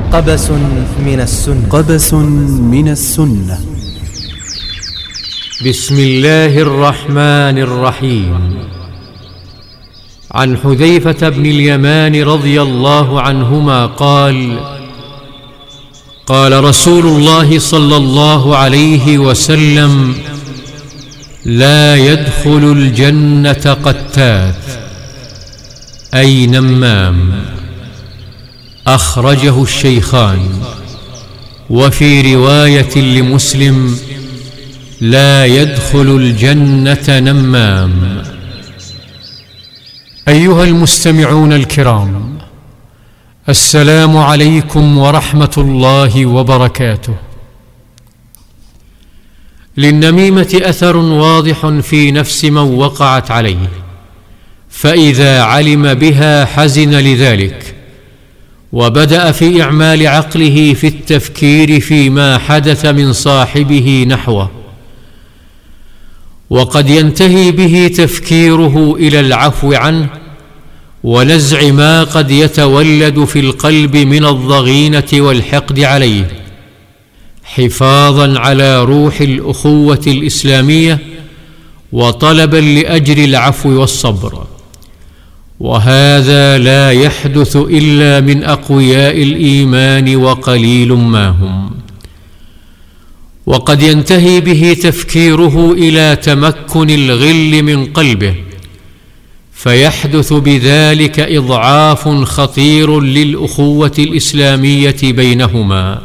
قبس من السنة. قبس من السنة. بسم الله الرحمن الرحيم. عن حذيفة بن اليمان رضي الله عنهما قال: قال رسول الله صلى الله عليه وسلم: لا يدخل الجنة قتات، أي نمام. أخرجه الشيخان. وفي رواية لمسلم: لا يدخل الجنة نمام. أيها المستمعون الكرام، السلام عليكم ورحمة الله وبركاته. للنميمة أثر واضح في نفس من وقعت عليه، فإذا علم بها حزن لذلك، وبدأ في إعمال عقله في التفكير فيما حدث من صاحبه نحوه، وقد ينتهي به تفكيره إلى العفو عنه ونزع ما قد يتولد في القلب من الضغينة والحقد عليه، حفاظا على روح الأخوة الإسلامية وطلبا لأجر العفو والصبر. وهذا لا يحدث إلا من أقوياء الإيمان وقليل ما هم. وقد ينتهي به تفكيره إلى تمكن الغل من قلبه، فيحدث بذلك إضعاف خطير للأخوة الإسلامية بينهما.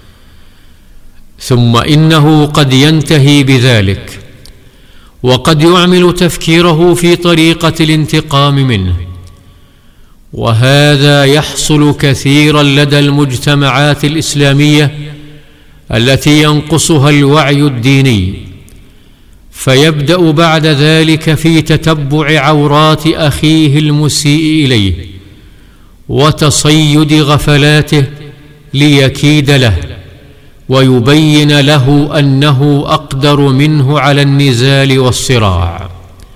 ثم إنه قد ينتهي بذلك وقد يعمل تفكيره في طريقة الانتقام منه، وهذا يحصل كثيرا لدى المجتمعات الإسلامية التي ينقصها الوعي الديني، فيبدأ بعد ذلك في تتبع عورات أخيه المسيء إليه وتصيد غفلاته ليكيد له ويبين له أنه أقدر منه على النزال والصراع.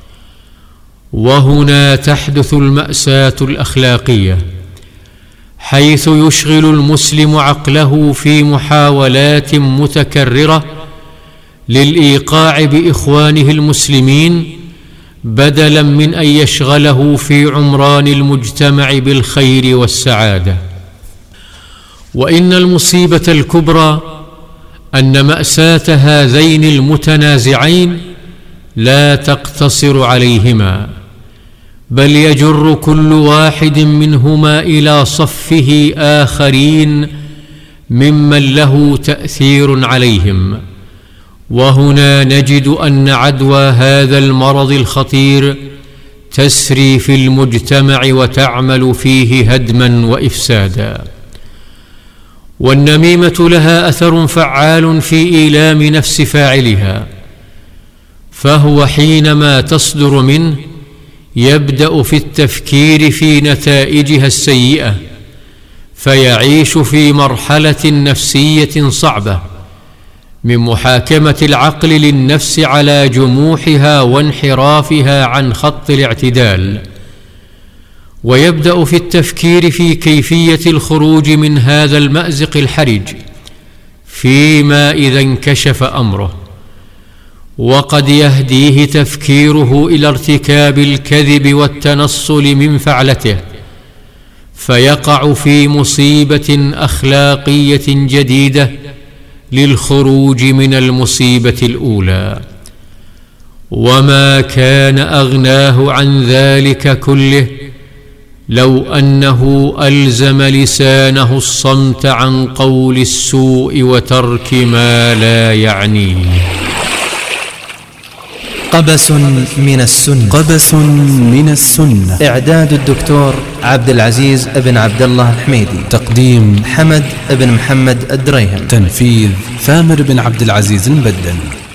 وهنا تحدث المأساة الأخلاقية، حيث يشغل المسلم عقله في محاولات متكررة للإيقاع بإخوانه المسلمين، بدلا من أن يشغله في عمران المجتمع بالخير والسعادة. وإن المصيبة الكبرى أن مأساة هذين المتنازعين لا تقتصر عليهما، بل يجر كل واحد منهما إلى صفه آخرين ممن له تأثير عليهم. وهنا نجد أن عدوى هذا المرض الخطير تسري في المجتمع وتعمل فيه هدما وإفسادا. والنميمة لها أثر فعال في إيلام نفس فاعلها، فهو حينما تصدر منه يبدأ في التفكير في نتائجها السيئة، فيعيش في مرحلة نفسية صعبة من محاكمة العقل للنفس على جموحها وانحرافها عن خط الاعتدال، ويبدأ في التفكير في كيفية الخروج من هذا المأزق الحرج فيما إذا انكشف أمره. وقد يهديه تفكيره إلى ارتكاب الكذب والتنصل من فعلته، فيقع في مصيبة أخلاقية جديدة للخروج من المصيبة الأولى. وما كان أغناه عن ذلك كله لو أنه ألزم لسانه الصمت عن قول السوء وترك ما لا يعنيه. قبس من السنة. قبس من السنة. إعداد الدكتور عبد العزيز بن عبد الله الحميدي. تقديم حمد بن محمد الدريهم. تنفيذ ثامر بن عبد العزيز المبدل.